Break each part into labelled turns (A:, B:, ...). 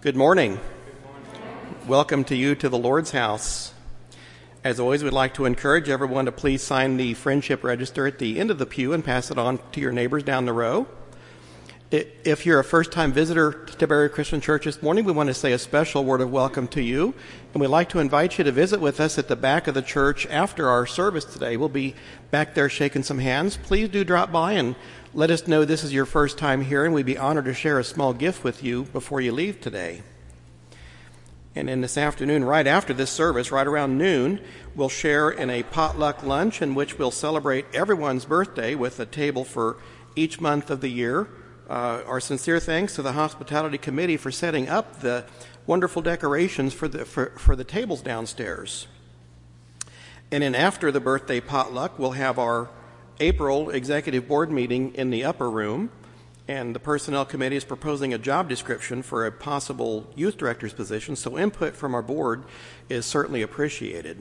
A: Good morning. Welcome to you to the Lord's house. As always, we'd like to encourage everyone to please sign the friendship register at the end of the pew and pass it on to your neighbors down the row. If you're a first-time visitor to Berry Christian Church this morning, we want to say a special word of welcome to you. And we'd like to invite you to visit with us at the back of the church after our service today. We'll be back there shaking some hands. Please do drop by and let us know this is your first time here, and we'd be honored to share a small gift with you before you leave today. And in this afternoon, right after this service, right around noon, we'll share in a potluck lunch in which we'll celebrate everyone's birthday with a table for each month of the year. Our sincere thanks to the Hospitality Committee for setting up the wonderful decorations for the tables downstairs. And then after the birthday potluck, we'll have our April Executive Board meeting in the upper room. And the Personnel Committee is proposing a job description for a possible youth director's position, so input from our board is certainly appreciated.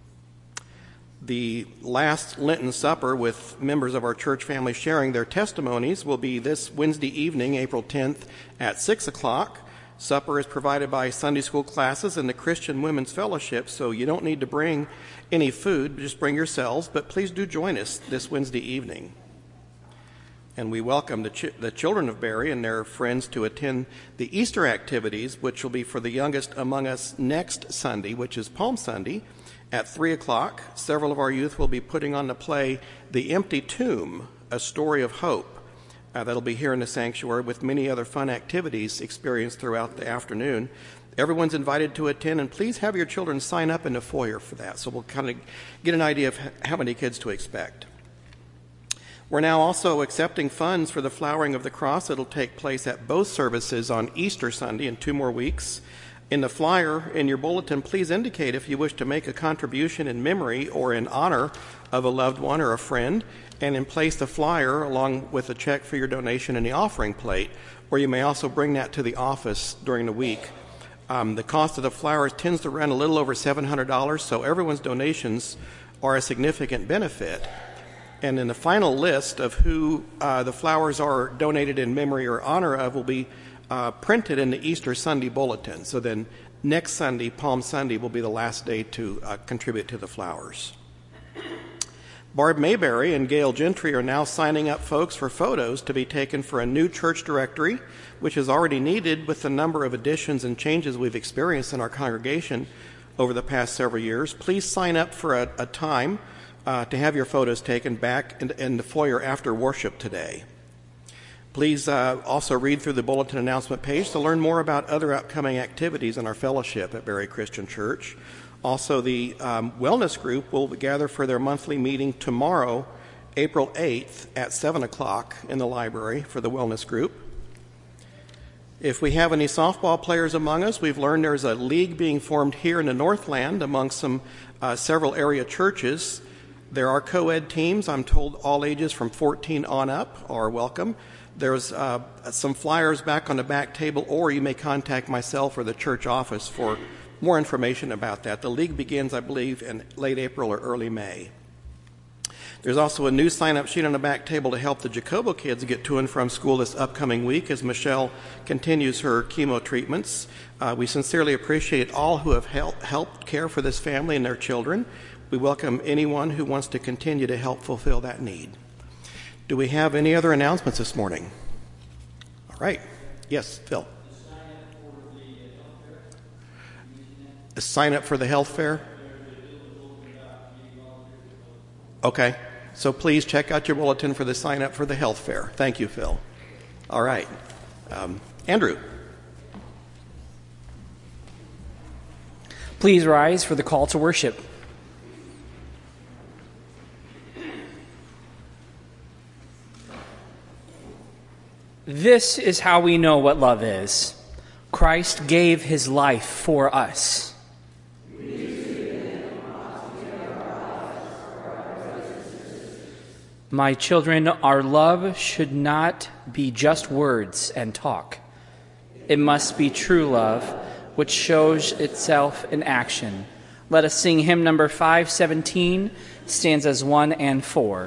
A: The last Lenten supper with members of our church family sharing their testimonies will be this Wednesday evening, April 10th at 6 o'clock. Supper is provided by Sunday school classes and the Christian Women's Fellowship, so you don't need to bring any food, just bring yourselves, but please do join us this Wednesday evening. And we welcome the children of Berry and their friends to attend the Easter activities, which will be for the youngest among us next Sunday, which is Palm Sunday, at 3 o'clock. Several of our youth will be putting on the play The Empty Tomb, A Story of Hope. That'll be here in the sanctuary with many other fun activities experienced throughout the afternoon. Everyone's invited to attend, and please have your children sign up in the foyer for that, so we'll kind of get an idea of how many kids to expect. We're now also accepting funds for the flowering of the cross. It'll take place at both services on Easter Sunday in 2 more weeks. In the flyer in your bulletin, please indicate if you wish to make a contribution in memory or in honor of a loved one or a friend, and place the flyer along with a check for your donation in the offering plate, or you may also bring that to the office during the week. The cost of the flowers tends to run a little over $700, so everyone's donations are a significant benefit. And in the final list of who the flowers are donated in memory or honor of will be printed in the Easter Sunday bulletin. So then next Sunday, Palm Sunday, will be the last day to contribute to the flowers. Barb Mayberry and Gail Gentry are now signing up folks for photos to be taken for a new church directory, which is already needed with the number of additions and changes we've experienced in our congregation over the past several years. Please sign up for a time to have your photos taken back in the foyer after worship today. Please also read through the bulletin announcement page to learn more about other upcoming activities in our fellowship at Berry Christian Church. Also, the wellness group will gather for their monthly meeting tomorrow, April 8th at 7 o'clock in the library for the wellness group. If we have any softball players among us, we've learned there's a league being formed here in the Northland among several area churches. There are co-ed teams. I'm told all ages from 14 on up are welcome. There's some flyers back on the back table, or you may contact myself or the church office for more information about that. The league begins, I believe, in late April or early May. There's also a new sign-up sheet on the back table to help the Jacobo kids get to and from school this upcoming week as Michelle continues her chemo treatments. We sincerely appreciate all who have helped care for this family and their children. We welcome anyone who wants to continue to help fulfill that need. Do we have any other announcements this morning? All right. Yes, Phil. The sign up for the health fair? Okay. So please check out your bulletin for the sign up for the health fair. Thank you, Phil. All right. Andrew.
B: Please rise for the call to worship. This is how we know what love is. Christ gave his life for us. My children, our love should not be just words and talk. It must be true love, which shows itself in action. Let us sing hymn number 517, stanzas 1 and 4.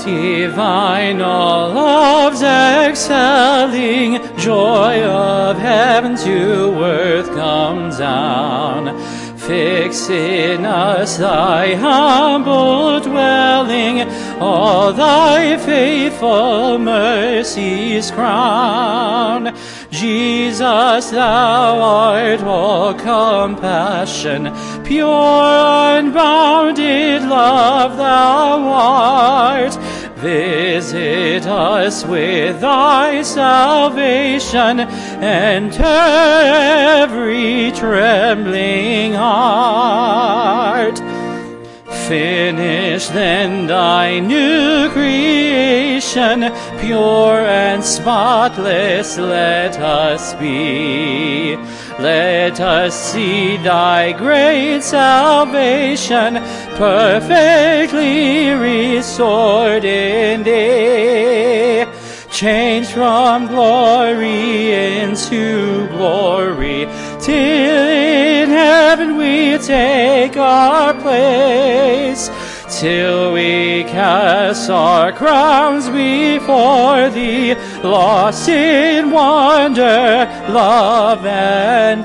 B: Divine, all love's excelling, joy of heaven to earth comes down. Fix in us thy humble dwelling, all thy faithful mercies crown. Jesus, thou art all compassion, pure unbounded love thou art. Visit us with thy salvation, enter every trembling heart. Finish then thy new creation, pure and spotless let us be. Let us see thy great salvation, perfectly restored in thee. Changed from glory into glory, till in heaven we take our place, till we cast our crowns before thee, lost in wonder, love, and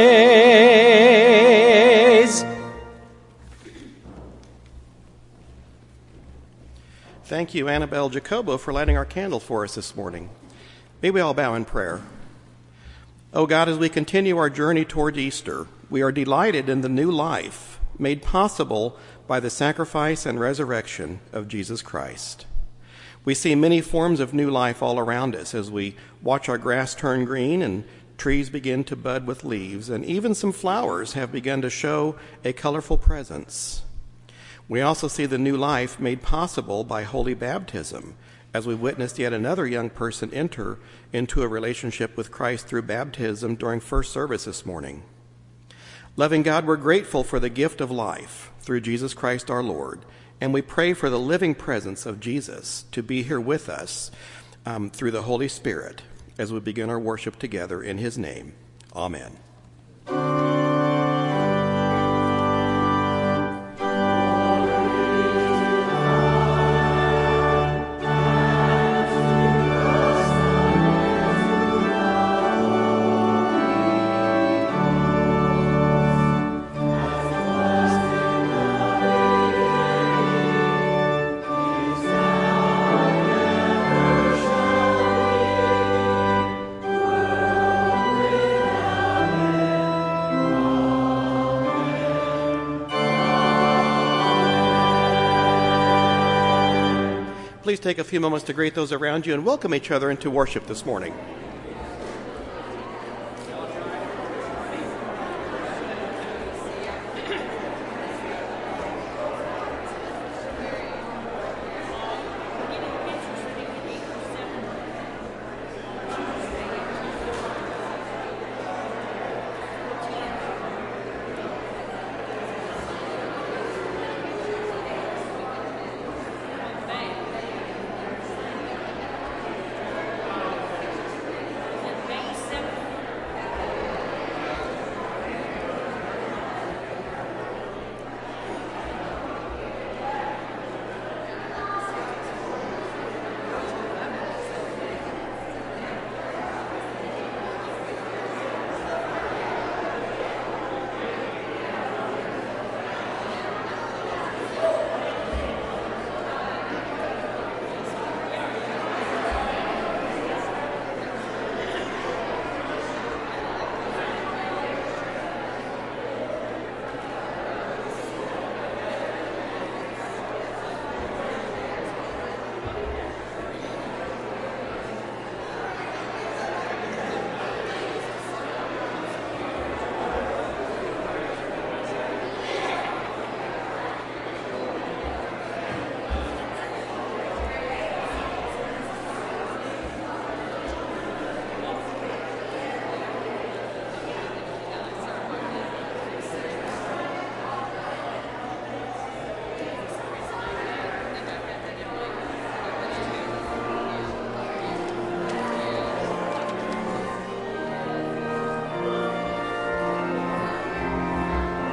B: praise.
A: Thank you, Annabelle Jacobo, for lighting our candle for us this morning. May we all bow in prayer. O God, as we continue our journey toward Easter, we are delighted in the new life made possible by the sacrifice and resurrection of Jesus Christ. We see many forms of new life all around us as we watch our grass turn green and trees begin to bud with leaves, and even some flowers have begun to show a colorful presence. We also see the new life made possible by holy baptism, as we witnessed yet another young person enter into a relationship with Christ through baptism during first service this morning. Loving God, we're grateful for the gift of life through Jesus Christ our Lord, and we pray for the living presence of Jesus to be here with us through the Holy Spirit as we begin our worship together in his name. Amen. Please take a few moments to greet those around you and welcome each other into worship this morning.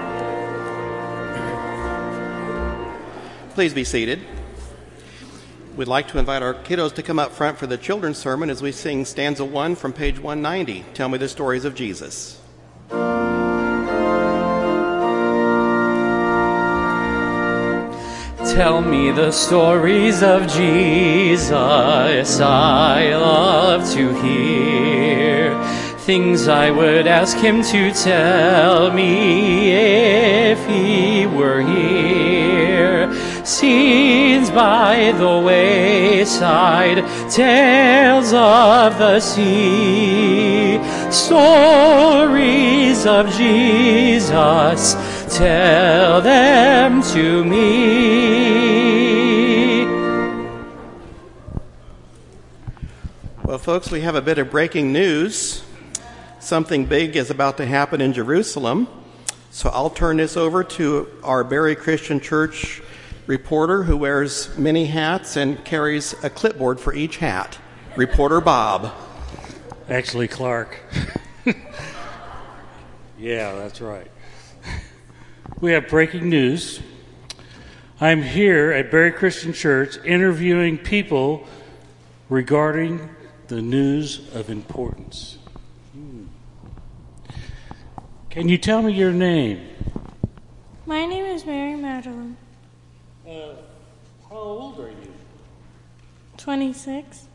A: Please be seated. We'd like to invite our kiddos to come up front for the children's sermon as we sing stanza 1 from page 190, Tell Me the Stories of Jesus.
B: Tell me the stories of Jesus, I love to hear things I would ask him to tell me if he were here. Scenes by the wayside, tales of the sea, stories of Jesus, tell them to me.
A: Well, folks, we have a bit of breaking news. Something big is about to happen in Jerusalem. So I'll turn this over to our Berry Christian Church reporter who wears many hats and carries a clipboard for each hat. Reporter Bob.
C: Actually, Clark. Yeah, that's right. We have breaking news. I'm here at Berry Christian Church interviewing people regarding the news of importance. Can you tell me your name?
D: My name is Mary Magdalene.
C: How old are you?
D: 26.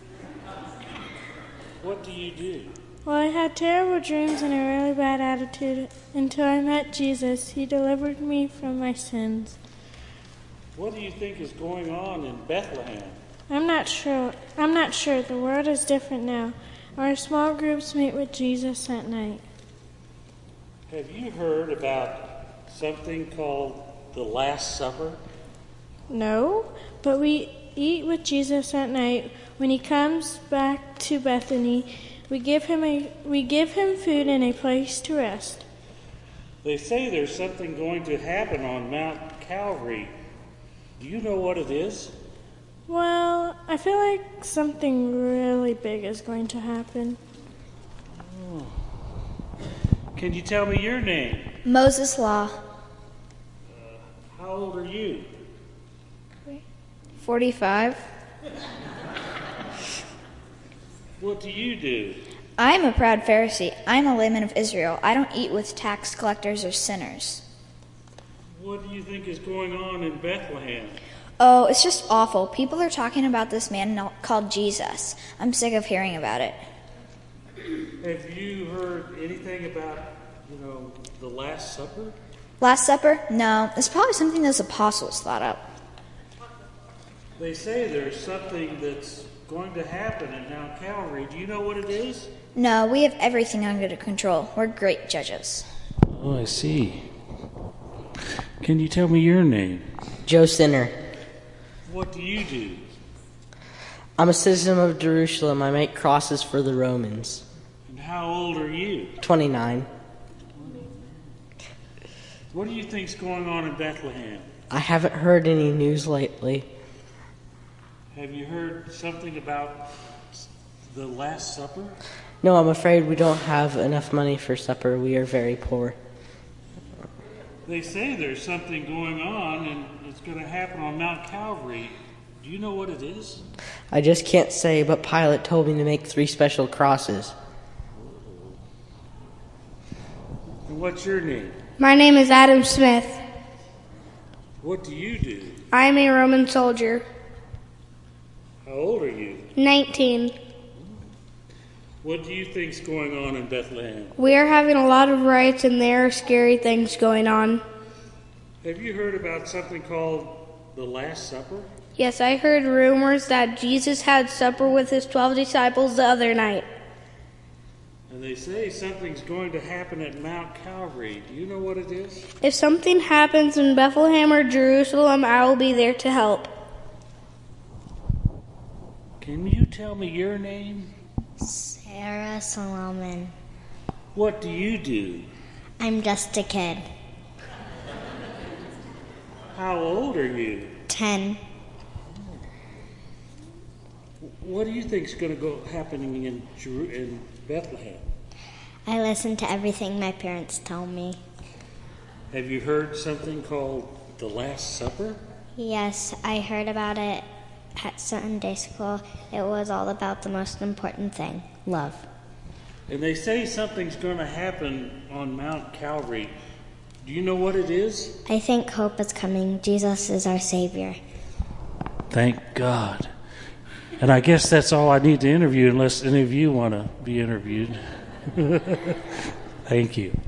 C: What do you do?
D: Well, I had terrible dreams and a really bad attitude until I met Jesus. He delivered me from my sins.
C: What do you think is going on in Bethlehem?
D: I'm not sure. The world is different now. Our small groups meet with Jesus at night.
C: Have you heard about something called the Last Supper?
D: No, but we eat with Jesus at night. When he comes back to Bethany, we give him food and a place to rest.
C: They say there's something going to happen on Mount Calvary. Do you know what it is?
D: Well, I feel like something really big is going to happen.
C: Oh. Can you tell me your name?
E: Moses Law.
C: How old are you?
E: 45.
C: What do you do?
E: I am a proud Pharisee. I am a layman of Israel. I don't eat with tax collectors or sinners.
C: What do you think is going on in Bethlehem?
E: Oh, it's just awful. People are talking about this man called Jesus. I'm sick of hearing about it.
C: Have you heard anything about, the Last Supper?
E: Last Supper? No, it's probably something those apostles thought up.
C: They say there's something that's going to happen at Mount Calvary. Do you know what it is?
E: No, we have everything under control. We're great judges.
C: Oh, I see. Can you tell me your name?
F: Joe Sinner.
C: What do you do?
F: I'm a citizen of Jerusalem. I make crosses for the Romans.
C: And how old are you?
F: 29.
C: What do you think's going on in Bethlehem?
F: I haven't heard any news lately.
C: Have you heard something about the Last Supper?
F: No, I'm afraid we don't have enough money for supper. We are very poor.
C: They say there's something going on and it's going to happen on Mount Calvary. Do you know what it is?
F: I just can't say, but Pilate told me to make 3 special crosses.
C: And what's your name?
G: My name is Adam Smith.
C: What do you do?
G: I am a Roman soldier.
C: How old are you?
G: 19.
C: What do you think's going on in Bethlehem?
G: We are having a lot of riots and there are scary things going on.
C: Have you heard about something called the Last Supper?
G: Yes, I heard rumors that Jesus had supper with his 12 disciples the other night.
C: And they say something's going to happen at Mount Calvary. Do you know what it is?
G: If something happens in Bethlehem or Jerusalem, I will be there to help.
C: Can you tell me your name?
H: Sarah Solomon.
C: What do you do?
H: I'm just a kid.
C: How old are you?
H: 10.
C: What do you think's going to go happening in Bethlehem?
H: I listen to everything my parents tell me.
C: Have you heard something called the Last Supper?
H: Yes, I heard about it at Sunday school, it was all about the most important thing, love.
C: And they say something's going to happen on Mount Calvary. Do you know what it is?
H: I think hope is coming. Jesus is our Savior.
C: Thank God. And I guess that's all I need to interview unless any of you want to be interviewed. Thank you.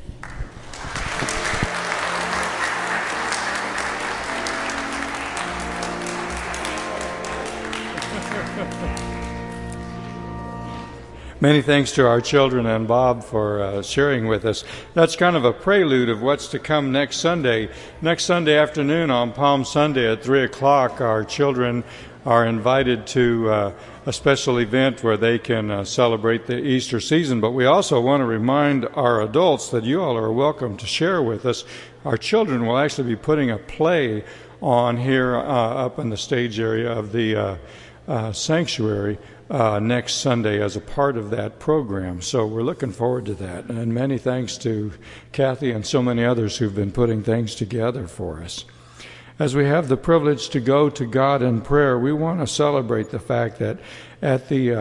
I: Many thanks to our children and Bob for sharing with us. That's kind of a prelude of what's to come next Sunday. Next Sunday afternoon on Palm Sunday at 3 o'clock, our children are invited to a special event where they can celebrate the Easter season. But we also want to remind our adults that you all are welcome to share with us. Our children will actually be putting a play on here up in the stage area of the sanctuary next Sunday as a part of that program. So we're looking forward to that. And many thanks to Kathy and so many others who've been putting things together for us. As we have the privilege to go to God in prayer, we want to celebrate the fact that at the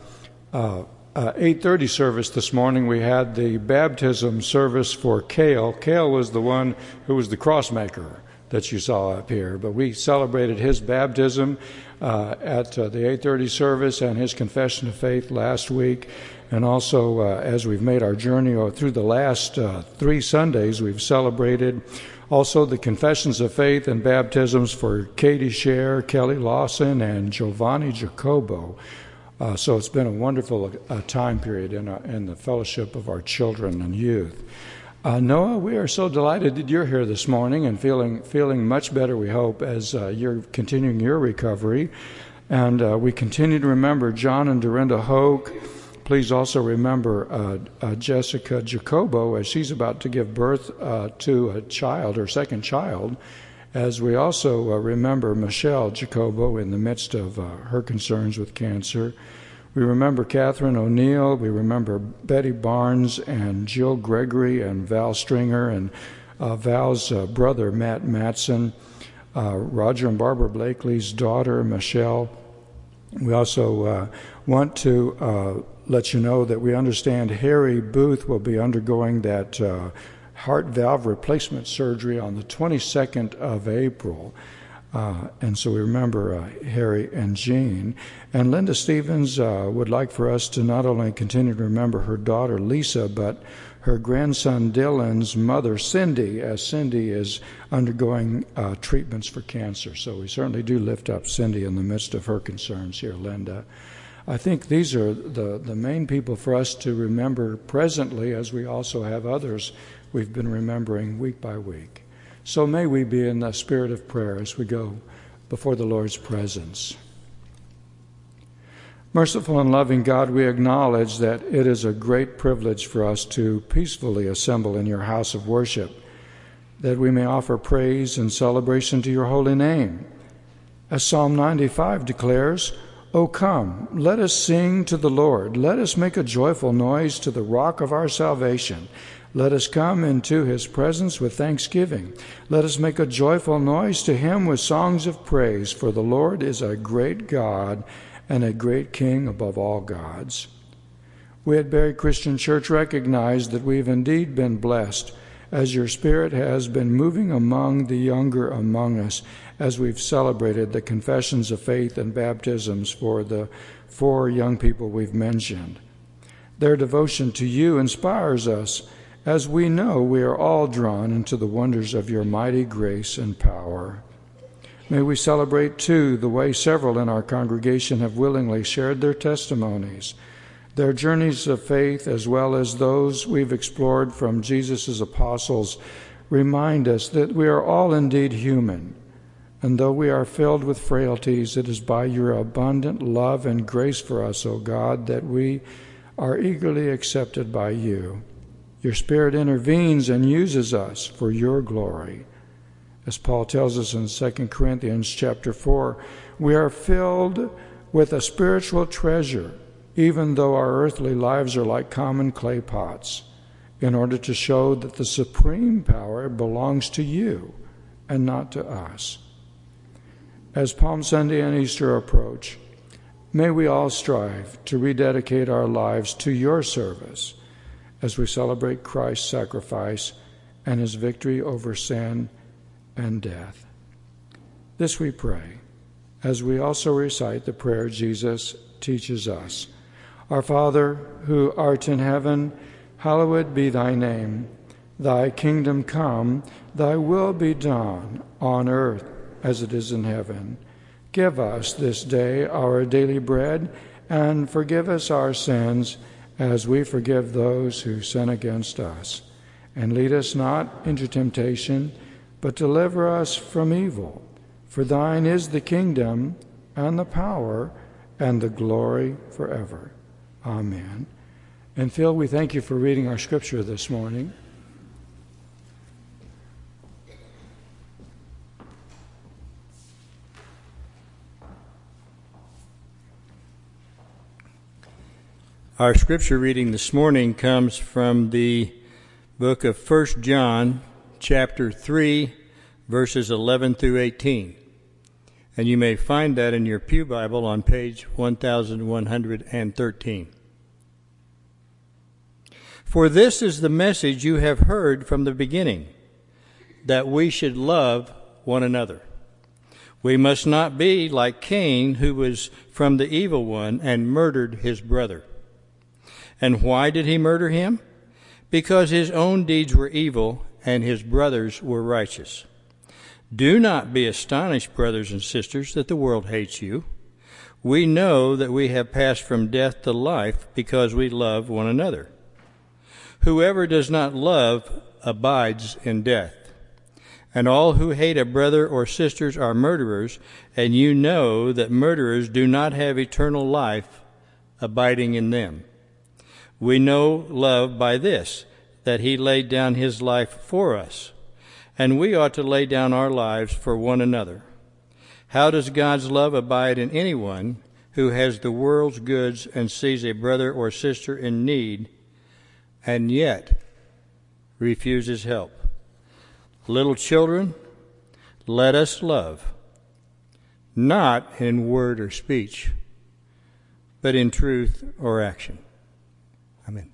I: 8:30 service this morning, we had the baptism service for Cale. Cale was the one who was the crossmaker that you saw up here. But we celebrated his baptism at the 8:30 service and his confession of faith last week. And also, as we've made our journey through the last 3 Sundays, we've celebrated also the confessions of faith and baptisms for Katie Scher, Kelly Lawson, and Giovanni Jacobo. So it's been a wonderful time period in the fellowship of our children and youth. Noah, we are so delighted that you're here this morning and feeling much better, we hope, as you're continuing your recovery. And we continue to remember John and Dorinda Hoke. Please also remember Jessica Jacobo as she's about to give birth to a child, her second child, as we also remember Michelle Jacobo in the midst of her concerns with cancer. We remember Catherine O'Neill. We remember Betty Barnes and Jill Gregory and Val Stringer and Val's brother, Matt Matson, Roger and Barbara Blakely's daughter, Michelle. We also want to let you know that we understand Harry Booth will be undergoing that heart valve replacement surgery on the 22nd of April. And so we remember Harry and Jean. And Linda Stevens would like for us to not only continue to remember her daughter Lisa, but her grandson Dylan's mother Cindy, as Cindy is undergoing treatments for cancer. So we certainly do lift up Cindy in the midst of her concerns here, Linda. I think these are the main people for us to remember presently, as we also have others we've been remembering week by week. So may we be in the spirit of prayer as we go before the Lord's presence. Merciful and loving God, we acknowledge that it is a great privilege for us to peacefully assemble in your house of worship, that we may offer praise and celebration to your holy name. As Psalm 95 declares, O come, let us sing to the Lord. Let us make a joyful noise to the rock of our salvation. Let us come into his presence with thanksgiving. Let us make a joyful noise to him with songs of praise, for the Lord is a great God and a great King above all gods. We at Berry Christian Church recognize that we've indeed been blessed as your Spirit has been moving among the younger among us as we've celebrated the confessions of faith and baptisms for the 4 young people we've mentioned. Their devotion to you inspires us, as we know we are all drawn into the wonders of your mighty grace and power. May we celebrate, too, the way several in our congregation have willingly shared their testimonies. Their journeys of faith, as well as those we've explored from Jesus' apostles, remind us that we are all indeed human. And though we are filled with frailties, it is by your abundant love and grace for us, O God, that we are eagerly accepted by you. Your Spirit intervenes and uses us for your glory. As Paul tells us in 2 Corinthians chapter 4, we are filled with a spiritual treasure, even though our earthly lives are like common clay pots, in order to show that the supreme power belongs to you and not to us. As Palm Sunday and Easter approach, may we all strive to rededicate our lives to your service as we celebrate Christ's sacrifice and his victory over sin and death. This we pray, as we also recite the prayer Jesus teaches us. Our Father, who art in heaven, hallowed be thy name. Thy kingdom come, thy will be done, on earth as it is in heaven. Give us this day our daily bread, and forgive us our sins as we forgive those who sin against us. And lead us not into temptation, but deliver us from evil. For thine is the kingdom, and the power, and the glory forever. Amen. And Phil, we thank you for reading our scripture this morning.
J: Our scripture reading this morning comes from the book of 1 John, chapter 3, verses 11 through 18. And you may find that in your Pew Bible on page 1113. For this is the message you have heard from the beginning, that we should love one another. We must not be like Cain, who was from the evil one and murdered his brother. And why did he murder him? Because his own deeds were evil and his brothers were righteous. Do not be astonished, brothers and sisters, that the world hates you. We know that we have passed from death to life because we love one another. Whoever does not love abides in death. And all who hate a brother or sisters are murderers, and you know that murderers do not have eternal life abiding in them. We know love by this, that he laid down his life for us, and we ought to lay down our lives for one another. How does God's love abide in anyone who has the world's goods and sees a brother or sister in need, and yet refuses help? Little children, let us love, not in word or speech, but in truth or action. Amen.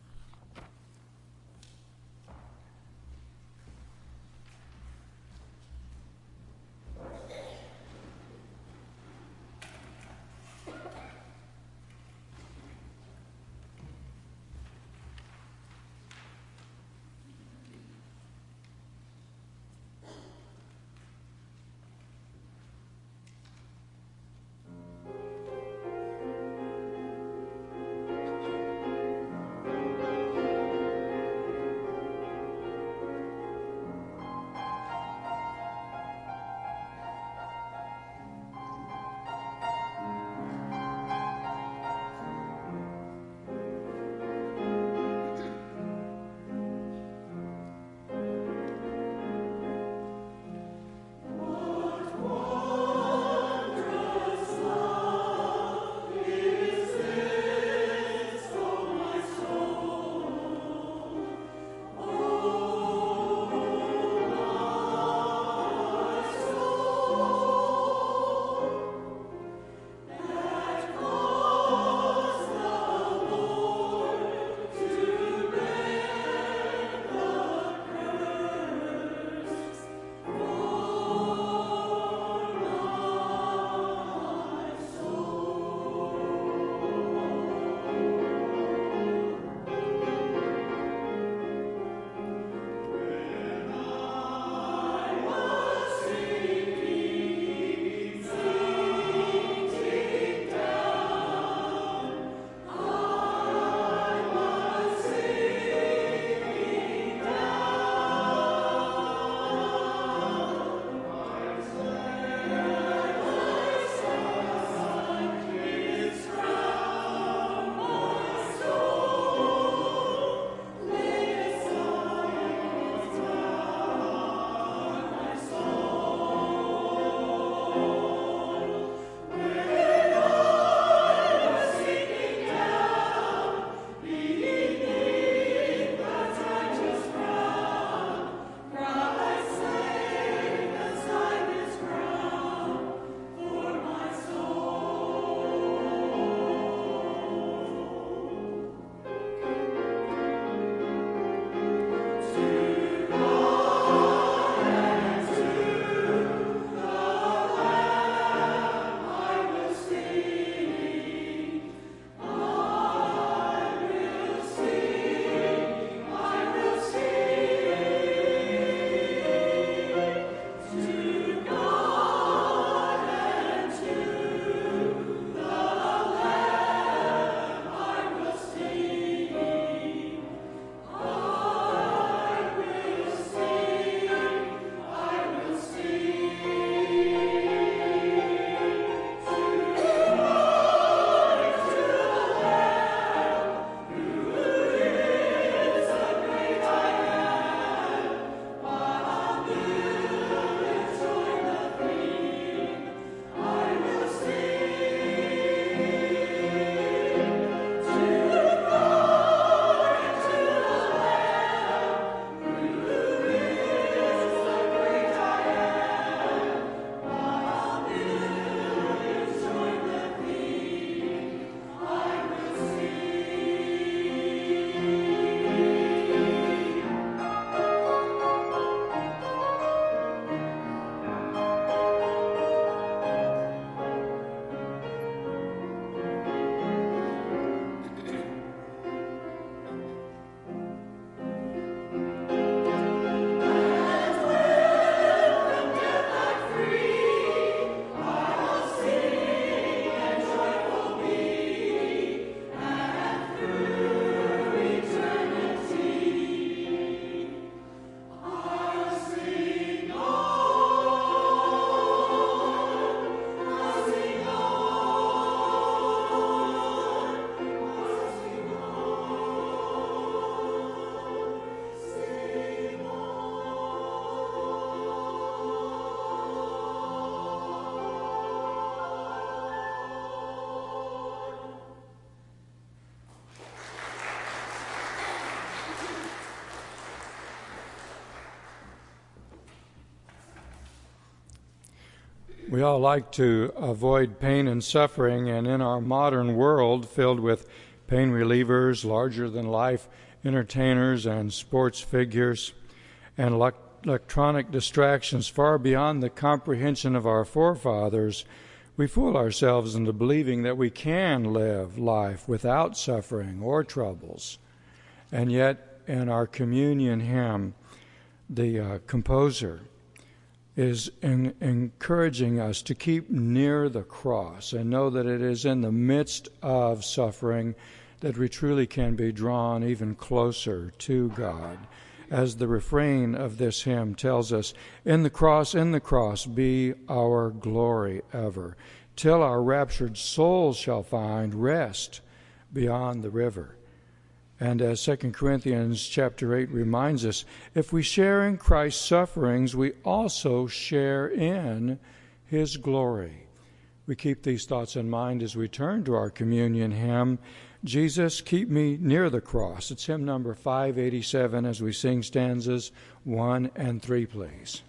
I: We all like to avoid pain and suffering, and in our modern world filled with pain relievers, larger-than-life entertainers and sports figures, and electronic distractions far beyond the comprehension of our forefathers, we fool ourselves into believing that we can live life without suffering or troubles. And yet, in our communion hymn, the composer is encouraging us to keep near the cross and know that it is in the midst of suffering that we truly can be drawn even closer to God. As the refrain of this hymn tells us, in the cross be our glory ever, till our raptured souls shall find rest beyond the river. And as 2 Corinthians chapter 8 reminds us, if we share in Christ's sufferings, we also share in his glory. We keep these thoughts in mind as we turn to our communion hymn, Jesus, Keep Me Near the Cross. It's hymn number 587 as we sing stanzas 1 and 3, please.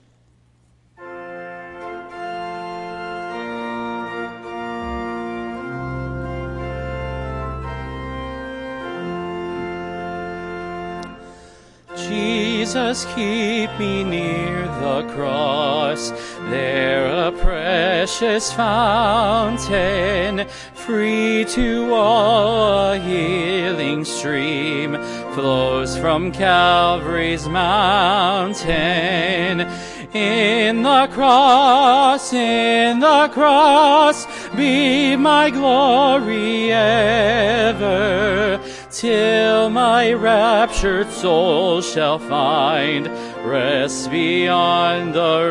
B: Jesus, keep me near the cross, there a precious fountain, free to all a healing stream, flows from Calvary's mountain. In the cross, be my glory ever, till my raptured soul shall find rest beyond the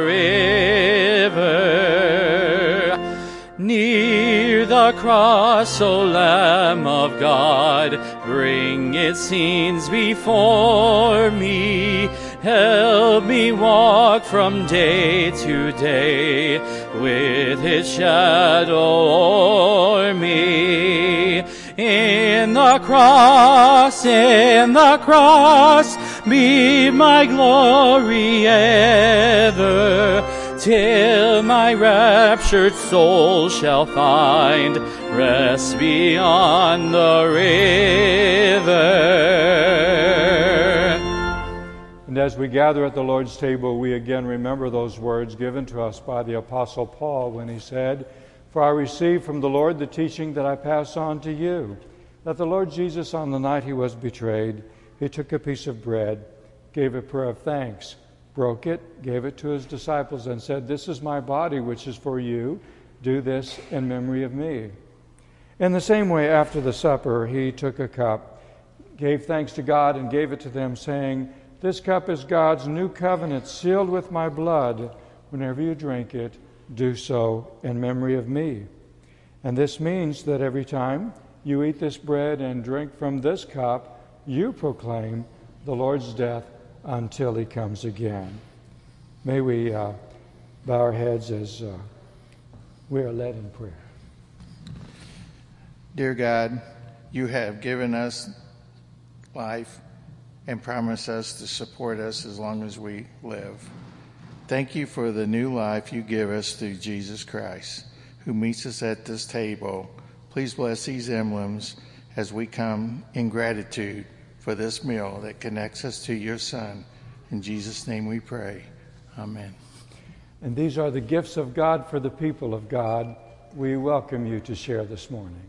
B: river. Near the cross, O Lamb of God, bring its scenes before me. Help me walk from day to day with its shadow o'er me. In the cross, be my glory ever, till my raptured soul shall find rest beyond the river.
I: And as we gather at the Lord's table, we again remember those words given to us by the Apostle Paul when he said, For I received from the Lord the teaching that I pass on to you, that the Lord Jesus, on the night he was betrayed, he took a piece of bread, gave a prayer of thanks, broke it, gave it to his disciples, and said, This is my body, which is for you. Do this in memory of me. In the same way, after the supper, he took a cup, gave thanks to God, and gave it to them, saying, This cup is God's new covenant, sealed with my blood. Whenever you drink it, do so in memory of me. And this means that every time you eat this bread and drink from this cup, you proclaim the Lord's death until he comes again. May we bow our heads as we are led in prayer.
K: Dear God, you have given us life and promised us to support us as long as we live. Thank you for the new life you give us through Jesus Christ, who meets us at this table. Please bless these emblems as we come in gratitude for this meal that connects us to your Son. In Jesus' name we pray. Amen.
I: And these are the gifts of God for the people of God. We welcome you to share this morning.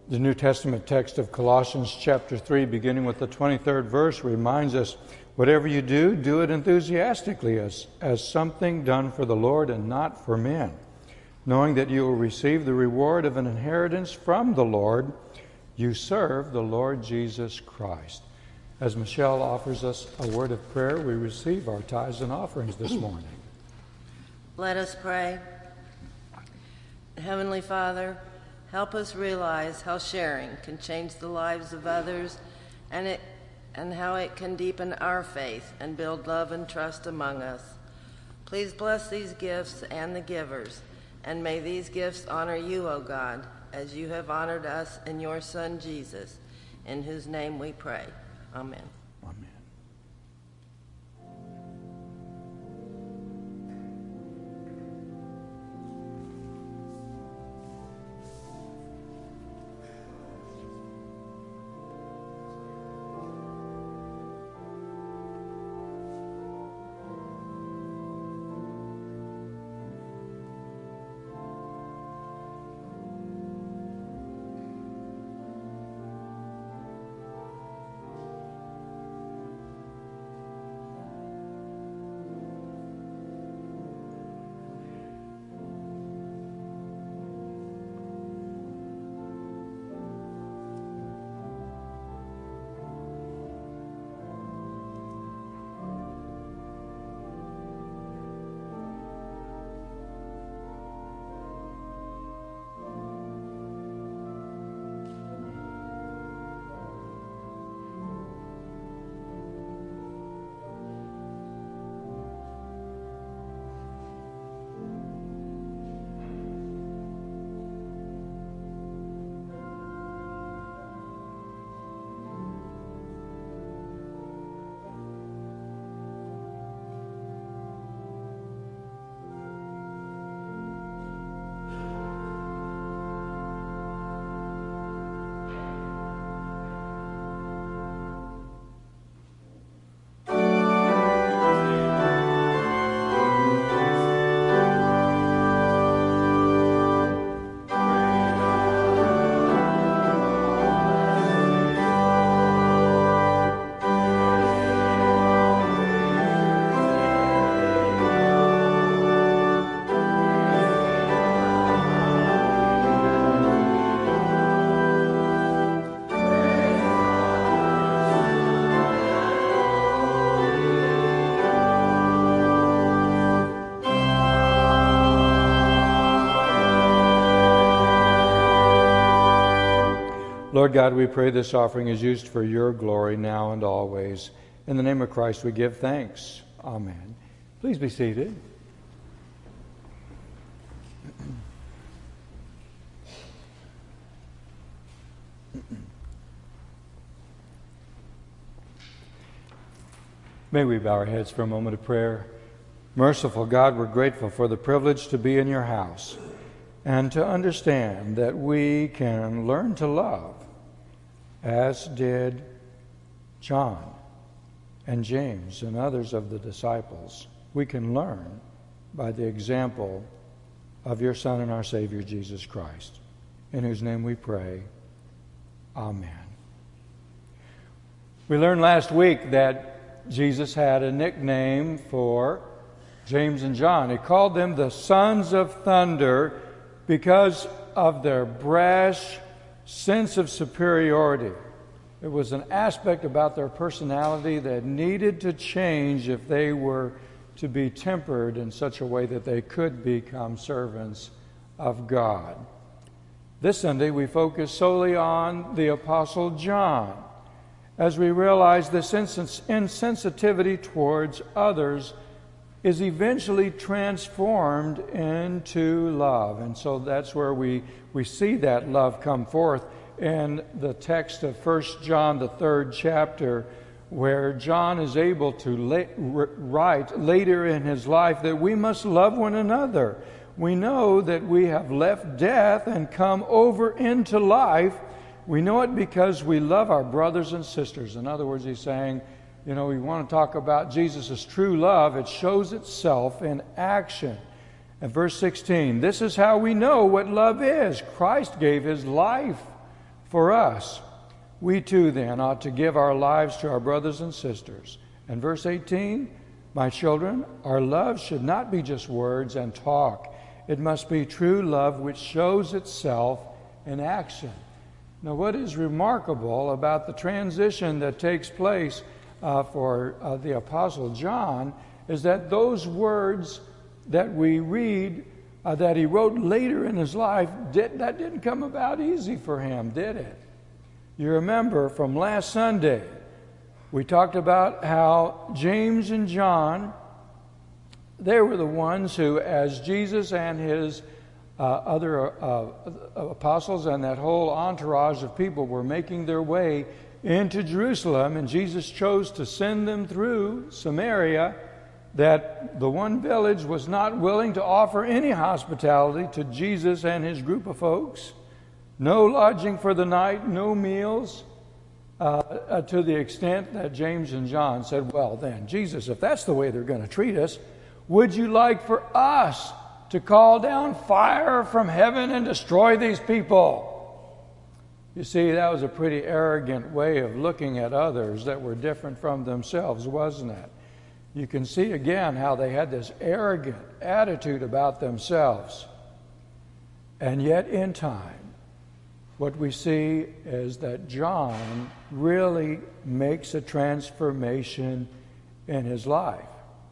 I: The New Testament text of Colossians chapter 3, beginning with the 23rd verse, reminds us, whatever you do, do it enthusiastically as something done for the Lord and not for men, knowing that you will receive the reward of an inheritance from the Lord. You serve the Lord Jesus Christ. As Michelle offers us a word of prayer, we receive our tithes and offerings this morning.
L: Let us pray. Heavenly Father, help us realize how sharing can change the lives of others and how it can deepen our faith and build love and trust among us. Please bless these gifts and the givers, and may these gifts honor you, O God, as you have honored us in your Son Jesus, in whose name we pray. Amen.
I: Amen. Lord God, we pray this offering is used for your glory now and always. In the name of Christ we give thanks. Amen. Please be seated. May we bow our heads for a moment of prayer. Merciful God, we're grateful for the privilege to be in your house and to understand that we can learn to love as did John and James and others of the disciples. We can learn by the example of your Son and our Savior, Jesus Christ, in whose name we pray. Amen. We learned last week that Jesus had a nickname for James and John. He called them the sons of thunder because of their brash sense of superiority. It was an aspect about their personality that needed to change if they were to be tempered in such a way that they could become servants of God. This Sunday we focus solely on the Apostle John as we realize this insensitivity towards others is eventually transformed into love. And so that's where we see that love come forth in the text of 1 John, the 3rd chapter, where John is able to write later in his life that we must love one another. We know that we have left death and come over into life. We know it because we love our brothers and sisters. In other words, he's saying, you know, we want to talk about Jesus' true love. It shows itself in action. And verse 16, this is how we know what love is. Christ gave his life For us, we too then ought to give our lives to our brothers and sisters. And verse 18, my children, our love should not be just words and talk. It must be true love which shows itself in action. Now, what is remarkable about the transition that takes place for the Apostle John is that those words that we read that he wrote later in his life, that didn't come about easy for him, did it? You remember from last Sunday, we talked about how James and John, they were the ones who, as Jesus and his other apostles and that whole entourage of people were making their way into Jerusalem, and Jesus chose to send them through Samaria, that the one village was not willing to offer any hospitality to Jesus and his group of folks. No lodging for the night, no meals, to the extent that James and John said, well then, Jesus, if that's the way they're going to treat us, would you like for us to call down fire from heaven and destroy these people? You see, that was a pretty arrogant way of looking at others that were different from themselves, wasn't it? You can see again how they had this arrogant attitude about themselves. And yet in time, what we see is that John really makes a transformation in his life.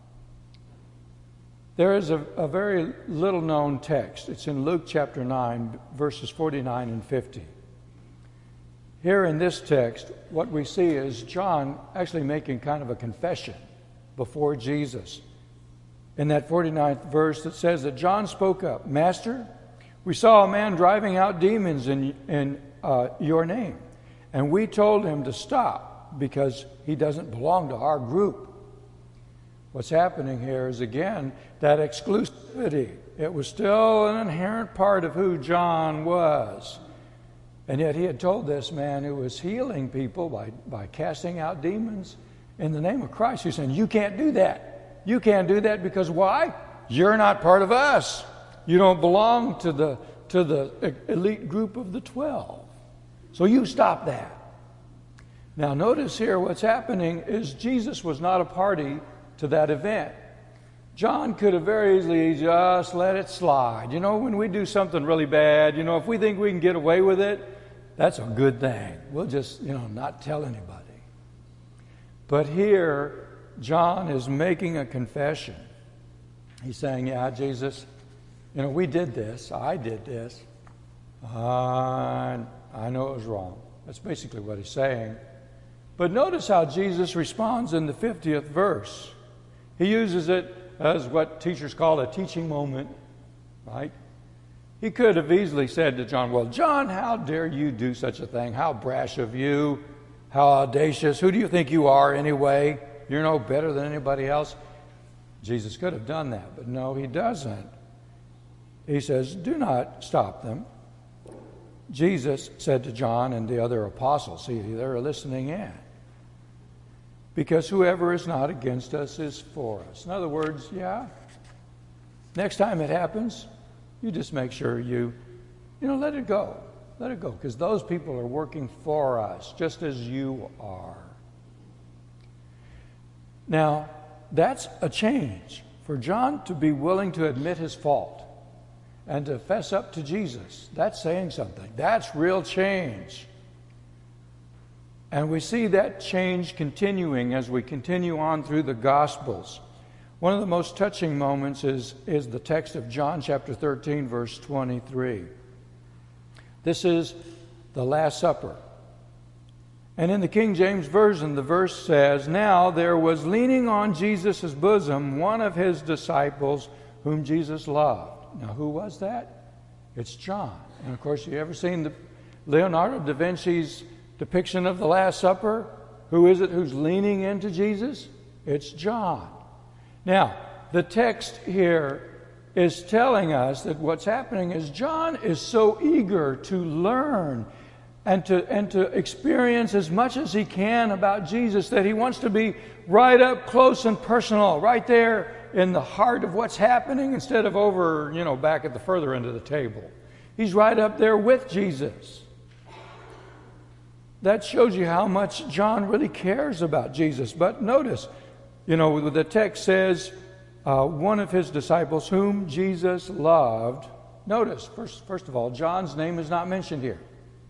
I: There is a very little known text. It's in Luke chapter 9, verses 49 and 50. Here in this text, what we see is John actually making kind of a confession before Jesus. In that 49th verse, it says that John spoke up, Master, we saw a man driving out demons in your name, and we told him to stop because he doesn't belong to our group. What's happening here is, again, that exclusivity. It was still an inherent part of who John was. And yet he had told this man who was healing people by casting out demons in the name of Christ, he's saying, you can't do that. You can't do that because why? You're not part of us. You don't belong to the elite group of the 12. So you stop that. Now notice here what's happening is Jesus was not a party to that event. John could have very easily just let it slide. You know, when we do something really bad, if we think we can get away with it, that's a good thing. We'll just, not tell anybody. But here, John is making a confession. He's saying, yeah, Jesus, we did this. I did this. I know it was wrong. That's basically what he's saying. But notice how Jesus responds in the 50th verse. He uses it as what teachers call a teaching moment, right? He could have easily said to John, well, John, how dare you do such a thing? How brash of you. How audacious. Who do you think you are anyway? You're no better than anybody else. Jesus could have done that, but no, he doesn't. He says, do not stop them. Jesus said to John and the other apostles, see, they're listening in. Because whoever is not against us is for us. In other words, next time it happens, you just make sure you let it go. Let it go, because those people are working for us, just as you are. Now, that's a change. For John to be willing to admit his fault and to fess up to Jesus, that's saying something. That's real change. And we see that change continuing as we continue on through the Gospels. One of the most touching moments is the text of John chapter 13, verse 23. This is the Last Supper. And in the King James Version, the verse says, now there was leaning on Jesus' bosom one of his disciples whom Jesus loved. Now, who was that? It's John. And of course, you ever seen Leonardo da Vinci's depiction of the Last Supper? Who is it who's leaning into Jesus? It's John. Now, the text here is telling us that what's happening is John is so eager to learn and to experience as much as he can about Jesus that he wants to be right up close and personal, right there in the heart of what's happening instead of over, back at the further end of the table. He's right up there with Jesus. that shows you how much John really cares about Jesus. But notice, the text says, one of his disciples whom Jesus loved. Notice, first of all, John's name is not mentioned here.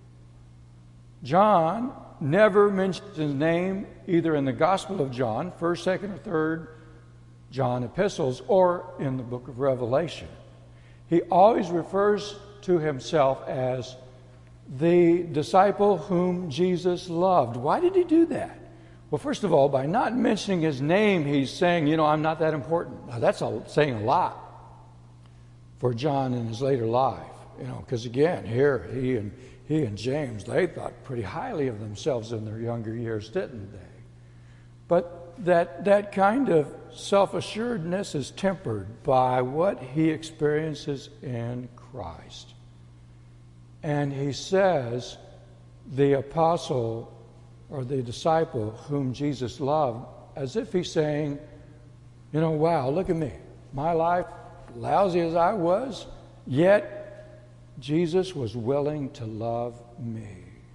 I: John never mentions his name either in the Gospel of John, 1st, 2nd, or 3rd John epistles, or in the book of Revelation. He always refers to himself as the disciple whom Jesus loved. Why did he do that? Well, first of all, by not mentioning his name, he's saying, I'm not that important. Now, that's saying a lot for John in his later life, because again, here he and James, they thought pretty highly of themselves in their younger years, didn't they? But that kind of self-assuredness is tempered by what he experiences in Christ. And he says, the apostle or the disciple whom Jesus loved, as if he's saying, wow, look at me. My life, lousy as I was, yet Jesus was willing to love me.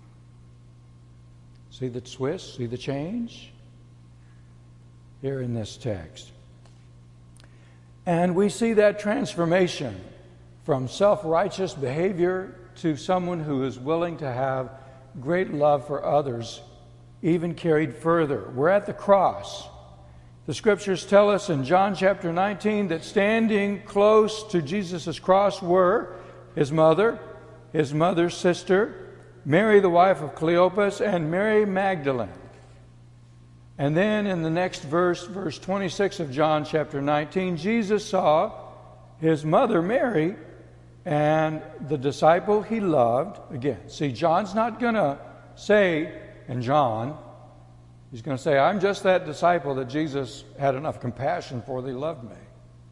I: See the twist? See the change? Here in this text. And we see that transformation from self-righteous behavior to someone who is willing to have great love for others, even carried further. We're at the cross. The scriptures tell us in John chapter 19 that standing close to Jesus' cross were his mother, his mother's sister, Mary the wife of Cleopas, and Mary Magdalene. And then in the next verse 26 of John chapter 19, Jesus saw his mother Mary and the disciple he loved. Again, see, John's not going to say, and John, he's going to say, I'm just that disciple that Jesus had enough compassion for that he loved me.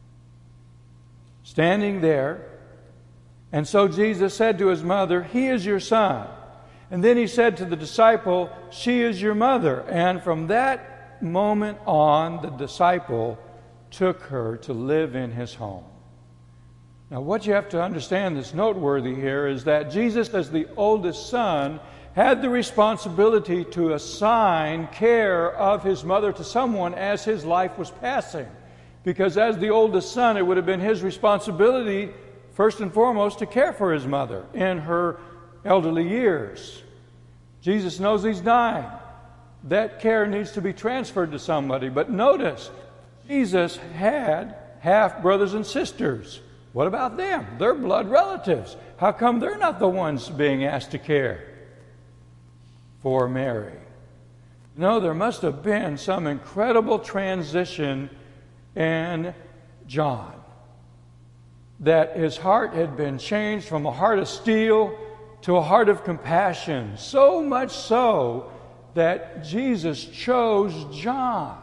I: Standing there, and so Jesus said to his mother, he is your son. And then he said to the disciple, she is your mother. And from that moment on, the disciple took her to live in his home. Now, what you have to understand that's noteworthy here is that Jesus, as the oldest son, had the responsibility to assign care of his mother to someone as his life was passing. Because as the oldest son, it would have been his responsibility, first and foremost, to care for his mother in her elderly years. Jesus knows he's dying. That care needs to be transferred to somebody. But notice, Jesus had half-brothers and sisters. What about them? They're blood relatives. How come they're not the ones being asked to care for Mary? No, there must have been some incredible transition in John. That his heart had been changed from a heart of steel to a heart of compassion. So much so that Jesus chose John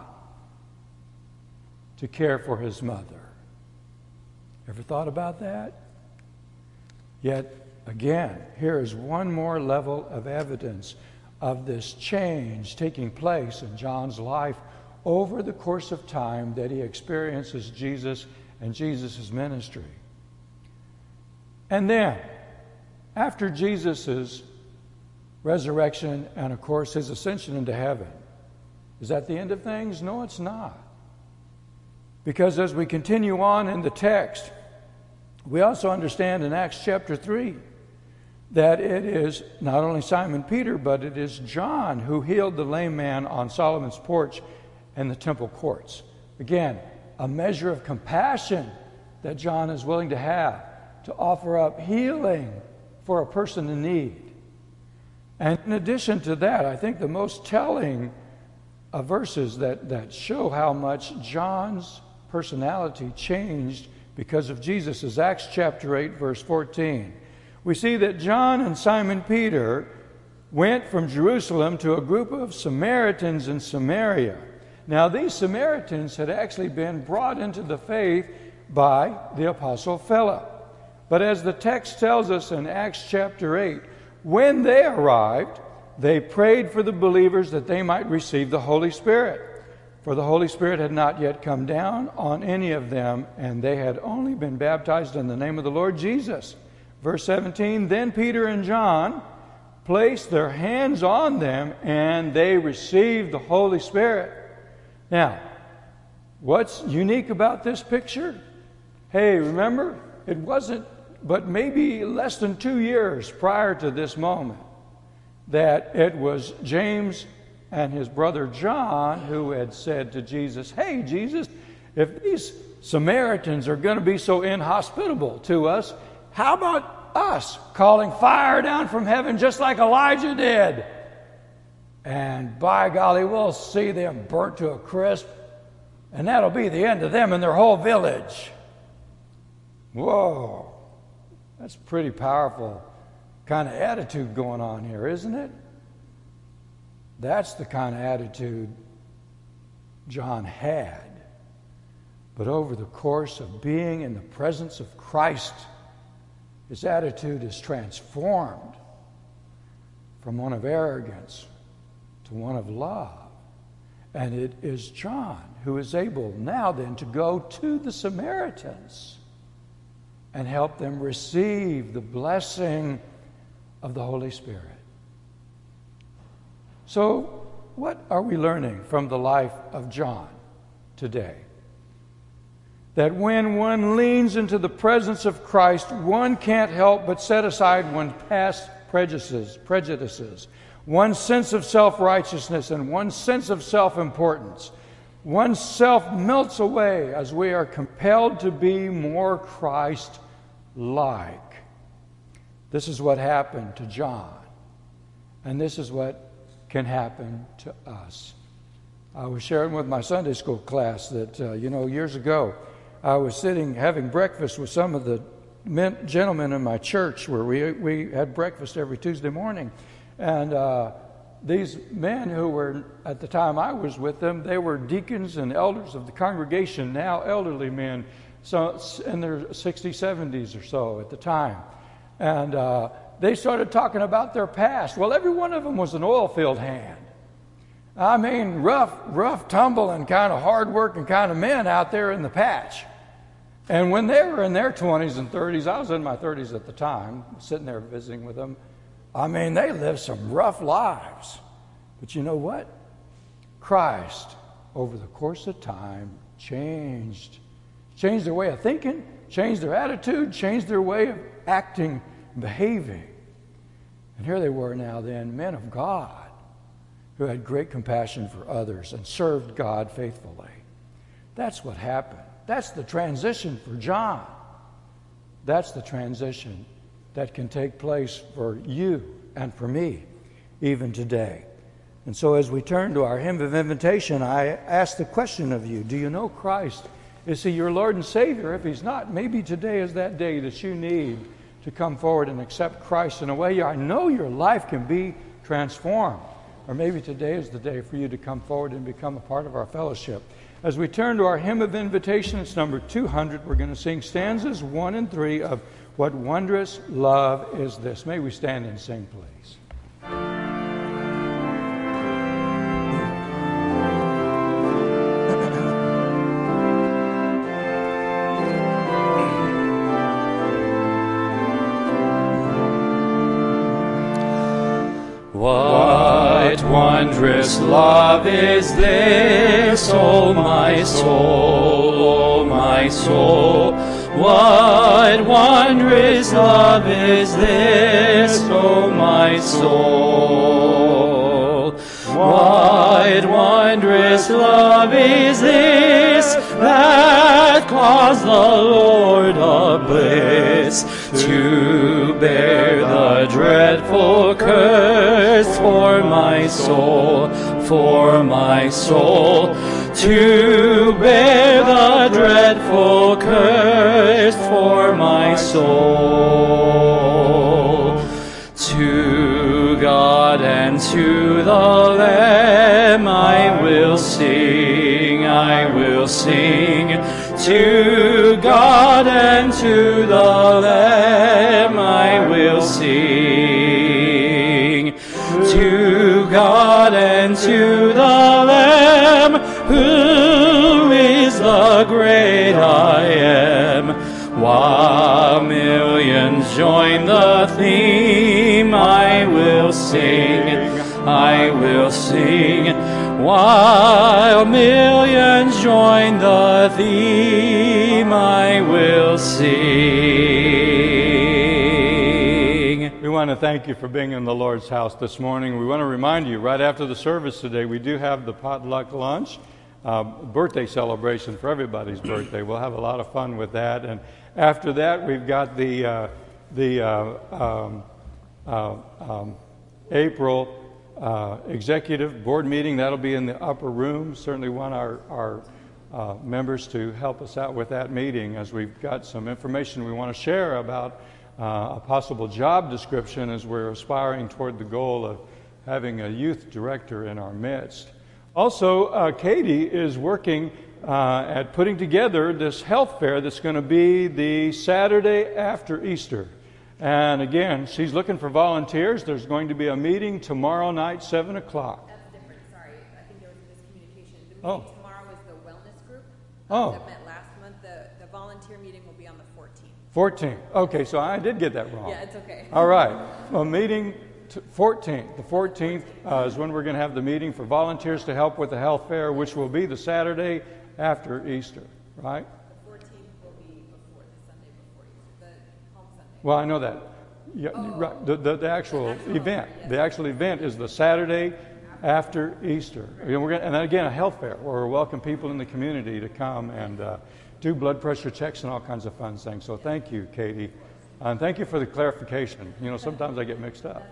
I: to care for his mother. Ever thought about that? Yet, again, here is one more level of evidence of this change taking place in John's life over the course of time that he experiences Jesus and Jesus' ministry. And then, after Jesus' resurrection and, of course, his ascension into heaven, is that the end of things? No, it's not. Because as we continue on in the text, we also understand in Acts chapter 3 that it is not only Simon Peter, but it is John who healed the lame man on Solomon's porch in the temple courts. Again, a measure of compassion that John is willing to have to offer up healing for a person in need. And in addition to that, I think the most telling verses that show how much John's personality changed because of Jesus is Acts chapter 8, verse 14. We see that John and Simon Peter went from Jerusalem to a group of Samaritans in Samaria. Now, these Samaritans had actually been brought into the faith by the Apostle Philip. But as the text tells us in Acts chapter 8, when they arrived, they prayed for the believers that they might receive the Holy Spirit. For the Holy Spirit had not yet come down on any of them, and they had only been baptized in the name of the Lord Jesus. Verse 17, then Peter and John placed their hands on them, and they received the Holy Spirit. Now, what's unique about this picture? Hey, remember, it wasn't but maybe less than 2 years prior to this moment that it was James and his brother John who had said to Jesus, hey, Jesus, if these Samaritans are going to be so inhospitable to us, how about us calling fire down from heaven just like Elijah did? And by golly, we'll see them burnt to a crisp, and that'll be the end of them and their whole village. Whoa, that's a pretty powerful kind of attitude going on here, isn't it? That's the kind of attitude John had. But over the course of being in the presence of Christ, his attitude is transformed from one of arrogance to one of love. And it is John who is able now then to go to the Samaritans and help them receive the blessing of the Holy Spirit. So, what are we learning from the life of John today? That when one leans into the presence of Christ, one can't help but set aside one's past prejudices, one's sense of self-righteousness, and one's sense of self-importance. One's self melts away as we are compelled to be more Christ-like. This is what happened to John, and this is what can happen to us. I was sharing with my Sunday school class that, years ago, I was having breakfast with some of the gentlemen in my church where we had breakfast every Tuesday morning. And these men who were, at the time I was with them, they were deacons and elders of the congregation, now elderly men, so in their 60s, 70s or so at the time. And they started talking about their past. Well, every one of them was an oil field hand. I mean, rough, tumbling, kind of hard-working kind of men out there in the patch. And when they were in their 20s and 30s, I was in my 30s at the time, sitting there visiting with them. I mean, they lived some rough lives. But you know what? Christ, over the course of time, changed their way of thinking, changed their attitude, changed their way of acting, behaving. And here they were now then, men of God, who had great compassion for others and served God faithfully. That's what happened. That's the transition for John. That's the transition that can take place for you and for me even today. And so as we turn to our hymn of invitation, I ask the question of you, do you know Christ? Is he your Lord and Savior? If he's not, maybe today is that day that you need to come forward and accept Christ in a way I know your life can be transformed. Or maybe today is the day for you to come forward and become a part of our fellowship. As we turn to our hymn of invitation, it's number 200. We're going to sing stanzas 1 and 3 of What Wondrous Love Is This. May we stand and sing, please.
M: What wondrous love is this, O my soul, O my soul? What wondrous love is this, O my soul? What wondrous love is this that caused the Lord of bliss to bear the dreadful curse for my soul, to bear the dreadful curse for my soul. To God and to the Lamb I will sing, to God and to the Lamb I will sing. To God and to the Lamb, who is the great I am. While millions join the theme, I will sing. sing, I will sing, while millions join the theme, I will sing.
I: We want to thank you for being in the Lord's house this morning. We want to remind you, right after the service today, we do have the potluck lunch, birthday celebration for everybody's birthday. We'll have a lot of fun with that. And after that, we've got the April executive board meeting. That'll be in the upper room. Certainly want our members to help us out with that meeting, as we've got some information we want to share about a possible job description as we're aspiring toward the goal of having a youth director in our midst. Also, Katie is working at putting together this health fair that's going to be the Saturday after Easter. And again, she's looking for volunteers. There's going to be a meeting tomorrow night, 7 o'clock.
N: That's different. Sorry. I think there was a miscommunication. The meeting tomorrow is the wellness group that met last month. The volunteer meeting will be on the 14th.
I: 14th. Okay, so I did get that wrong.
N: Yeah, it's okay.
I: All right. Well, meeting 14th. The 14th is when we're going to have the meeting for volunteers to help with the health fair, which will be the Saturday after Easter, right?
N: The 14th will be before the Sunday before Easter, the Palm Sunday.
I: Well, I know that. Yeah, right. The actual event. Yes. The actual event is the Saturday after Easter. And then again, a health fair where we welcome people in the community to come and do blood pressure checks and all kinds of fun things. So thank you, Katie. And thank you for the clarification. You know, sometimes I get mixed up.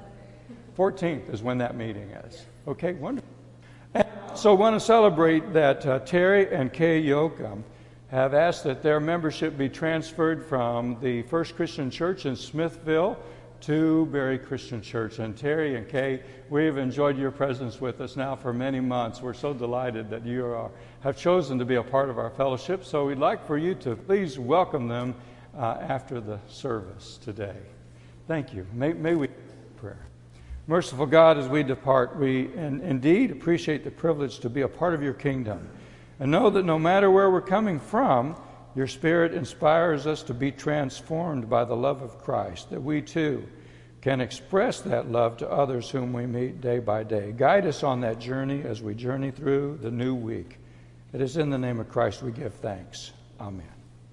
I: 14th is when that meeting is. Okay, wonderful. And so I want to celebrate that Terry and Kay Yoakum have asked that their membership be transferred from the First Christian Church in Smithville to Berry Christian Church. And Terry and Kay, we've enjoyed your presence with us now for many months. We're so delighted that you have chosen to be a part of our fellowship. So we'd like for you to please welcome them after the service today. Thank you. May we pray. Merciful God, as we depart, we indeed appreciate the privilege to be a part of your kingdom, and know that no matter where we're coming from, your Spirit inspires us to be transformed by the love of Christ, that we too can express that love to others whom we meet day by day. Guide us on that journey as we journey through the new week. It is in the name of Christ we give thanks. Amen.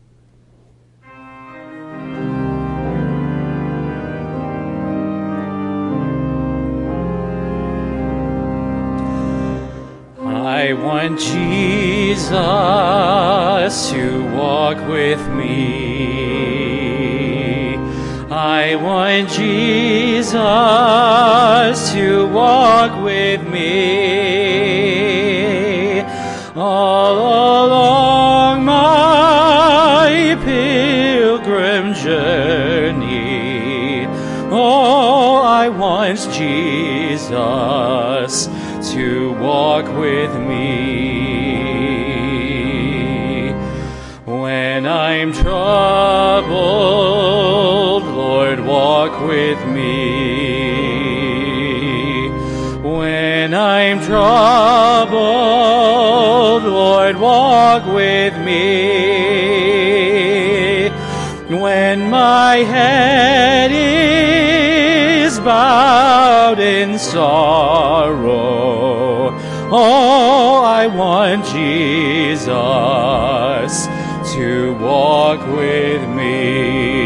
M: I want Jesus to walk with me. I want Jesus to walk with me all along my pilgrim journey. Oh, I want Jesus to walk with me. When I'm troubled, Lord, walk with me. When I'm troubled, Lord, walk with me. When my head is bowed in sorrow, oh, I want Jesus to walk with me.